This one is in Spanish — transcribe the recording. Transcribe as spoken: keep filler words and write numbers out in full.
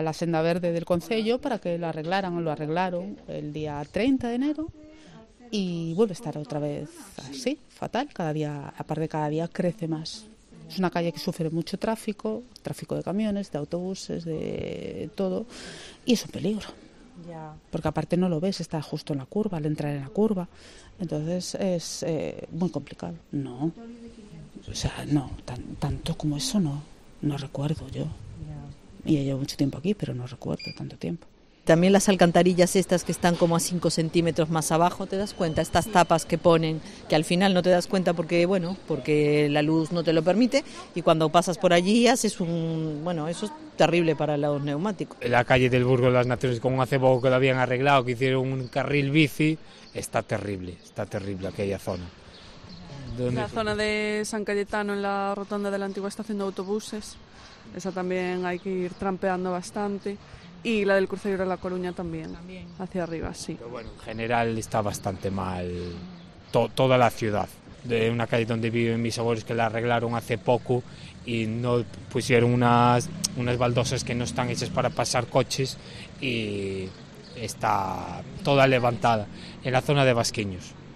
la senda verde del concello para que lo arreglaran, lo arreglaron el día treinta de enero y vuelve a estar otra vez así, fatal, cada día, aparte cada día crece más. Es una calle que sufre mucho tráfico, tráfico de camiones, de autobuses, de todo, y es un peligro. Ya. Porque aparte no lo ves, está justo en la curva, al entrar en la curva, entonces es eh, muy complicado. No, o sea, no, tan, tanto como eso no, no recuerdo yo. Ya. Y ya llevo mucho tiempo aquí, pero no recuerdo tanto tiempo. También las alcantarillas estas que están como a cinco centímetros más abajo, ¿te das cuenta? Estas tapas que ponen, que al final no te das cuenta porque, bueno, porque la luz no te lo permite y cuando pasas por allí haces un... Bueno, eso es terrible para los neumáticos. La calle del Burgo de las Naciones, como hace poco que lo habían arreglado, que hicieron un carril bici, está terrible, está terrible aquella zona. La zona de San Cayetano, en la rotonda de la antigua estación de autobuses, esa también hay que ir trampeando bastante. Y la del crucero de La Coruña también, también, hacia arriba, sí. Pero bueno, en general está bastante mal to, toda la ciudad. De una calle donde viven mis abuelos que la arreglaron hace poco y no pusieron unas, unas baldosas que no están hechas para pasar coches y está toda levantada en la zona de Vasquiños.